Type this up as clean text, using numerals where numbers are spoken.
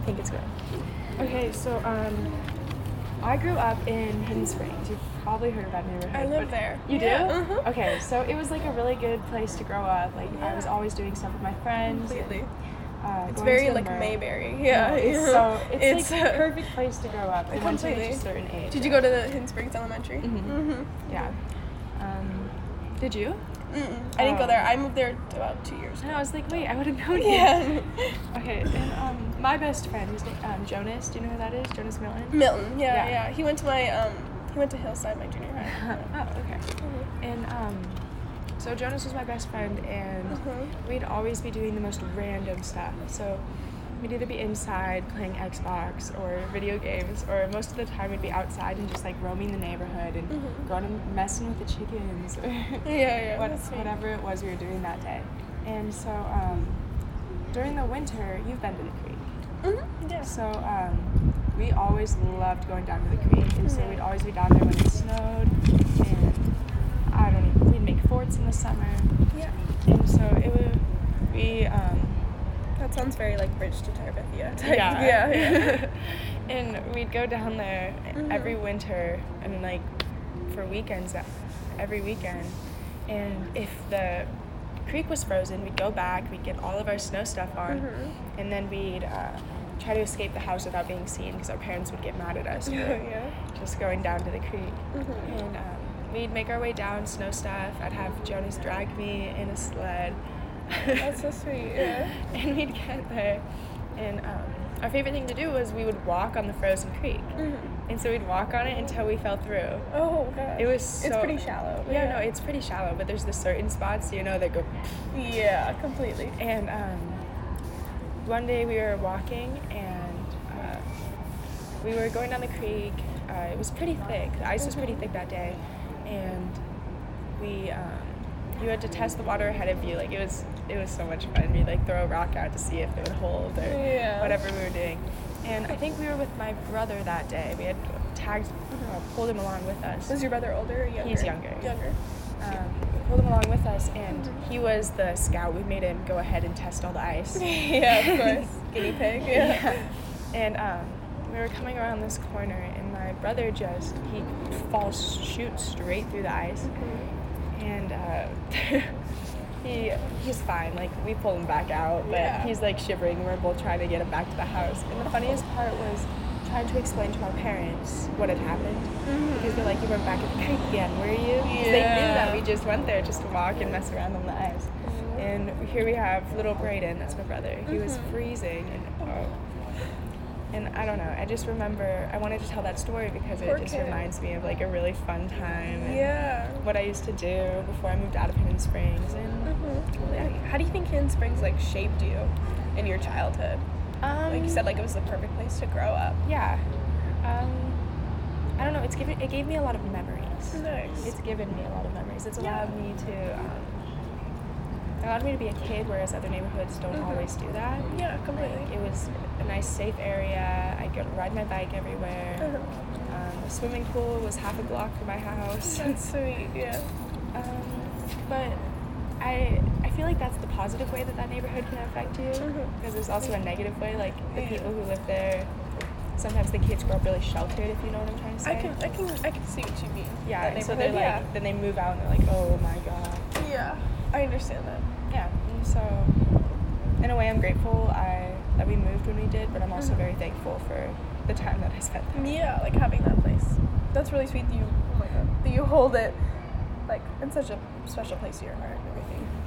think it's going. Okay, so I grew up in Hidden Springs. You've probably heard of that neighborhood. I live but there. You do? Yeah. Okay, so it was like a really good place to grow up. Like I was always doing stuff with my friends. Completely. And, It's going very to the like Mer- Mayberry. Yeah, Yeah. it's like a perfect place to grow up. Once you reach Completely. a certain age. Did you go to the Hidden Springs Elementary? Yeah. Did you? I didn't go there. I moved there about 2 years ago. And I was like, wait, I would have known you. Yeah. Okay, and my best friend, his name, Jonas. Do you know who that is? Jonas Milton. Milton. Yeah. Yeah. He went to my he went to Hillside, my junior high. Oh, okay. And so Jonas was my best friend, and we'd always be doing the most random stuff. So we'd either be inside playing Xbox or video games, or most of the time we'd be outside and just like roaming the neighborhood and going and messing with the chickens or That's sweet. whatever it was we were doing that day. And so during the winter, you've been to the creek. Yeah. So we always loved going down to the creek, and so we'd always be down there when it snowed, and we'd make forts in the summer. Yeah. And so That sounds very like Bridge to Terabithia type. Yeah. And we'd go down there every winter and like for weekends, every weekend. And if the creek was frozen, we'd go back, we'd get all of our snow stuff on, and then we'd try to escape the house without being seen because our parents would get mad at us for just going down to the creek. And we'd make our way down, snow stuff. I'd have Jonas drag me in a sled. That's so sweet. Yeah. And we'd get there, and our favorite thing to do was we would walk on the frozen creek. And so we'd walk on it until we fell through. Oh gosh. It was so... It's pretty shallow. Yeah, no, it's pretty shallow, but there's the certain spots, that go... Yeah, completely. And one day we were walking, and we were going down the creek. It was pretty thick. The ice was pretty thick that day, and you had to test the water ahead of you. Like, it was so much fun. We'd like throw a rock out to see if it would hold or whatever we were doing. And I think we were with my brother that day. We had pulled him along with us. Was your brother older or younger? He's younger. Younger. Pulled him along with us, and he was the scout. We made him go ahead and test all the ice. Yeah, of course. Guinea pig. Yeah. And we were coming around this corner, and my brother shoots straight through the ice. And he's fine. Like, we pulled him back out, but he's like shivering. We're both trying to get him back to the house. And the funniest part was trying to explain to our parents what had happened. Because they're like, you went back at the creek again, were you? Because they knew that we just went there just to walk and mess around on the ice. And here we have little Brayden, that's my brother. He was freezing, and I don't know, I just remember, I wanted to tell that story because it just reminds me of like a really fun time and what I used to do before I moved out of Hidden Springs. And How do you think Hidden Springs like shaped you in your childhood? Like you said, like it was the perfect place to grow up. Yeah. I don't know, it gave me a lot of memories. Nice. It's given me a lot of memories. It's allowed me to be a kid, whereas other neighborhoods don't always do that. Yeah, completely. Like, it was a nice, safe area. I could ride my bike everywhere. The swimming pool was half a block from my house. That's sweet, yeah. But I feel like that's the positive way that neighborhood can affect you, because there's also a negative way, like the people who live there, sometimes the kids grow up really sheltered, if you know what I'm trying to say. I can see what you mean. Yeah, and so they're like, then they move out and they're like, oh my god. Yeah, I understand that. Yeah, and so in a way I'm grateful that we moved when we did, but I'm also very thankful for the time that I spent there. Yeah, like having that place. That's really sweet that you hold it like in such a special place in your heart and everything.